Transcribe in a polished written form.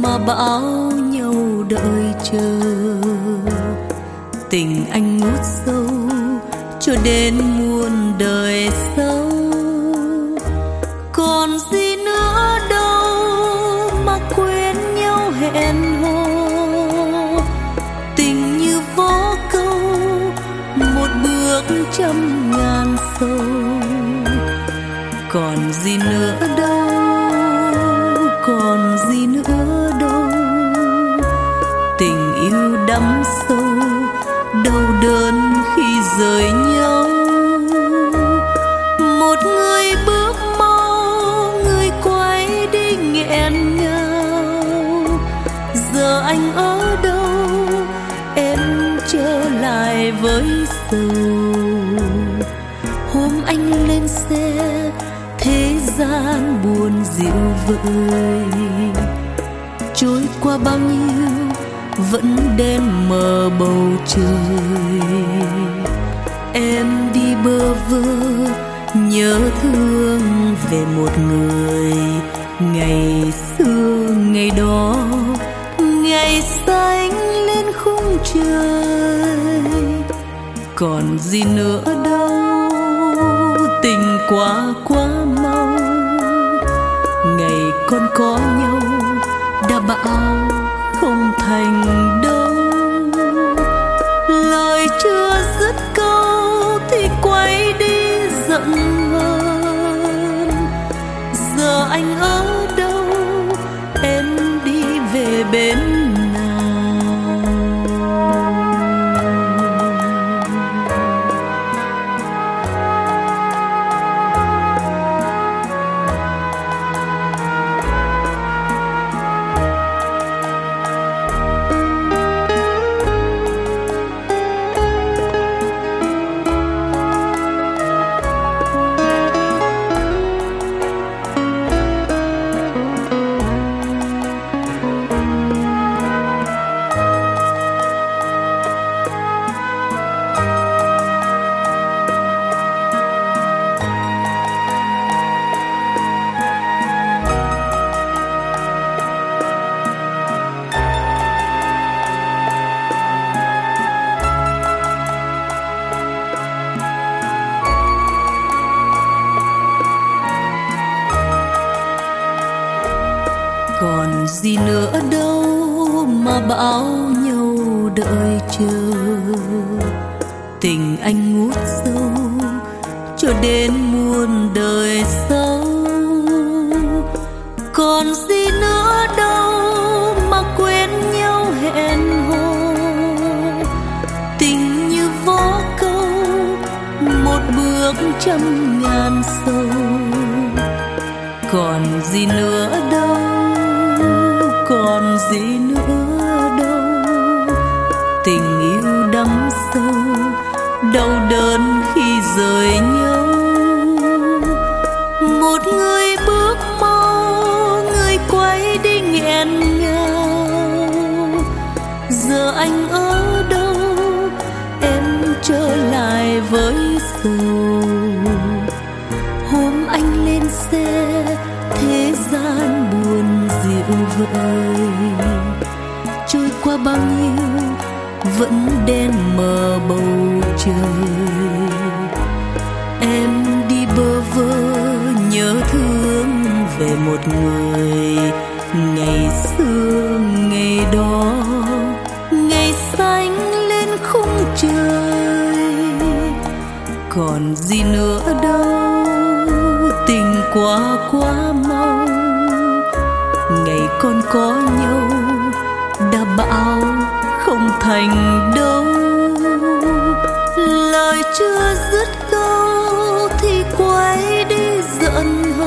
mà bảo nhau đợi chờ. Tình anh ngút sâu cho đến muôn đời sau. Còn gì nữa đâu mà quên nhau hẹn hò. Tình như vô câu, một bước trăm ngàn sâu. Còn gì nữa đâu, còn gì nữa đâu. Tình yêu đắm sâu, đau đớn khi rời nhau. Một người bước mau, người quay đi nghẹn ngào. Giờ anh ở đâu, em trở lại với sầu. Hôm anh lên xe, thế gian buồn dịu vợi. Trôi qua bao nhiêu vẫn đen mờ bầu trời. Em đi bơ vơ nhớ thương về một người. Ngày xưa ngày đó, ngày xanh lên khung trời. Còn gì nữa đâu, tình quá quá mau. Ngày con có nhau đã bảo không thành đâu. Lời chưa dứt câu thì quay đi giận hơn. Giờ anh ở đâu, em đi về bên còn gì nữa đâu mà bảo nhau đợi chờ. Tình anh ngút sâu cho đến muôn đời sau. Còn gì nữa đâu mà quên nhau hẹn hò. Tình như vô câu, một bước trăm ngàn sâu. Còn gì nữa đâu, còn gì nữa đâu. Tình yêu đắm sâu, đau đớn khi rời nhau. Một người bước mau, người quay đi nghẹn ngào. Giờ anh ở đâu, em trở lại với sầu. Hôm anh lên xe, thế gian buồn dịu vợi. Trôi qua bao nhiêu vẫn đen mờ bầu trời. Em đi bơ vơ nhớ thương về một người. Ngày xưa ngày đó, ngày xanh lên khung trời. Còn gì nữa đâu, tình quá quá mau. Ngày con có nhau đã bảo không thành đâu. Lời chưa dứt câu thì quay đi giận